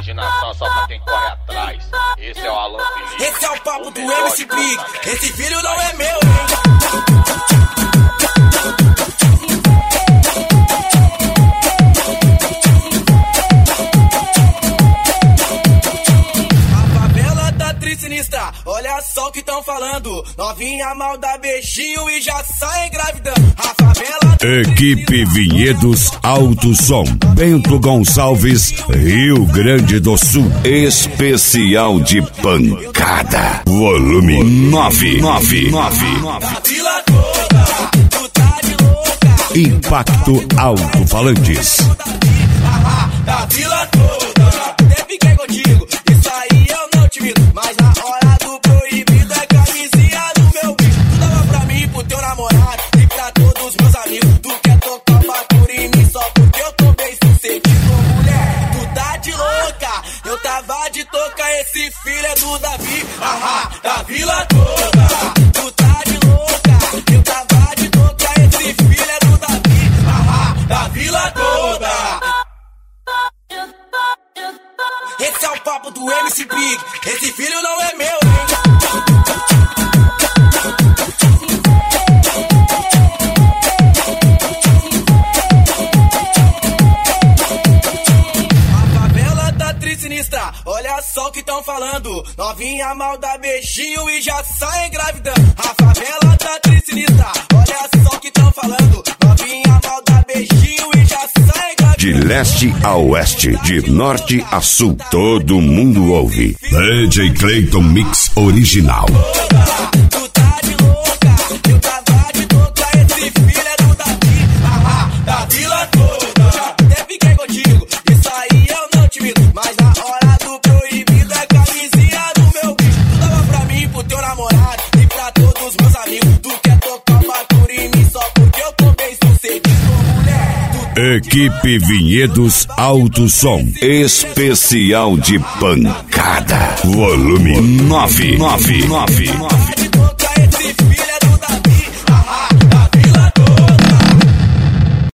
imaginação só pra quem corre atrás. Esse é o Alan Felipe. Esse é o papo do MC Big. Esse filho não é meu, hein? Sinistra, olha só o que tão falando. Novinha mal dá beijinho e já sai engravidando. A favela. Equipe Vinhedos Alto Som, Bento Gonçalves, Rio Grande do Sul. Especial de pancada. Volume 999. Impacto Alto-Falantes. Da vila toda, até fiquei contigo. Isso aí eu não te miro. Mas na hora do proibido é camisinha do meu bicho. Tu dava pra mim, pro teu namorado e pra todos meus amigos. Tu quer tocar fatura em mim só porque eu tô bem sucedido, mulher. Tu tá de louca, eu tava de toca. Esse filho é do Davi, da vila toda. Tu tá de louca, eu tava de toca. Esse filho é do Davi, da vila toda. Esse é o papo do MC Big. Esse filho não é meu, hein? A favela tá sinistra, olha só o que tão falando. Novinha mal dá beijinho e já sai engravidando. A favela tá sinistra, olha só o que tão falando. Novinha mal dá beijinho e já sai engravidando. De leste a oeste, de norte a sul, todo mundo ouve. DJ Clayton Mix Original. Tu tá de louca, eu tava de toca. Esse filho é do Davi, da vila toda. Até fiquei contigo, isso aí eu não te miro. Mas na hora do proibido é camisinha do meu bicho. Tu dava pra mim, pro teu namorado e pra todos meus amigos. Tu quer tocar fatura em mim só porque eu tô bem sucedido, mulher. Equipe Vinhedos Alto Som, especial de pancada. Volume 999.